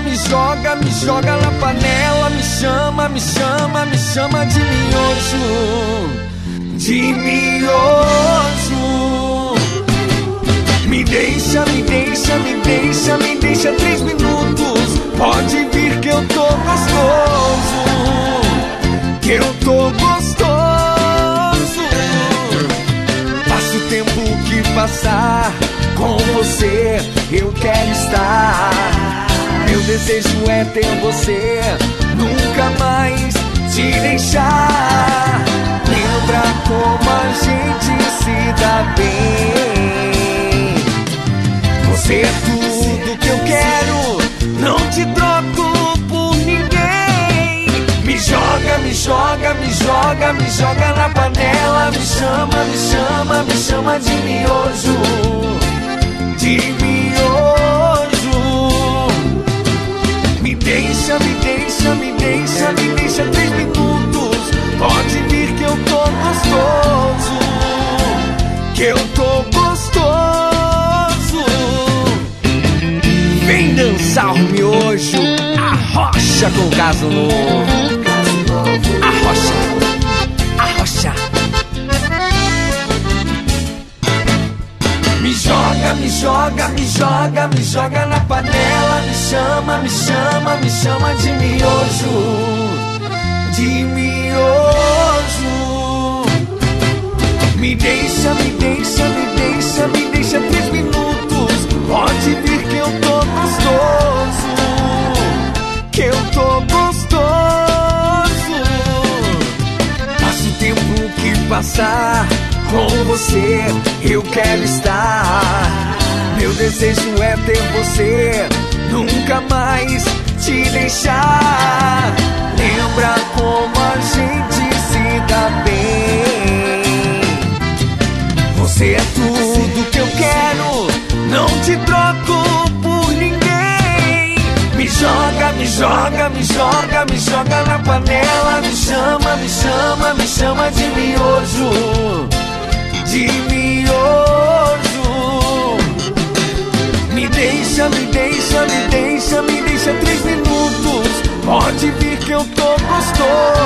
me joga na panela. Me chama, me chama, me chama de miojo, de miojo. Me deixa, me deixa, me deixa, me deixa 3 minutos. Pode vir que eu tô gostoso, que eu tô gostoso. Passa o tempo que passar, com você eu quero estar. Meu desejo é ter você, nunca mais te deixar. Lembra como a gente se dá bem. Você é tudo que eu quero, não te troco por ninguém. Me joga, me joga, me joga, me joga na panela. Me chama, me chama, me chama de miojo, de miojo. Me deixa, me deixa, me deixa, me deixa 3 minutos. Pode vir que eu tô gostoso, que eu tô gostoso. Vem dançar o miojo, arrocha com caso novo. Arrocha, arrocha. Me joga, me joga, me joga, me joga na panela. Me chama, me chama, me chama de miojo, de miojo. Me deixa, me deixa, me deixa, me deixa 3 minutos. Pode vir que eu tô gostoso, que eu tô gostoso. Passa o tempo que passar, com você eu quero estar. Meu desejo é ter você, nunca mais te deixar. Lembra como a gente se dá bem. Você é tudo que eu quero, não te troco por ninguém. Me joga, me joga, me joga, me joga na panela. Me chama, me chama, me chama de miojo, de miojo. Me deixa, me deixa, me deixa, me deixa 3 minutos. Pode vir que eu tô gostoso,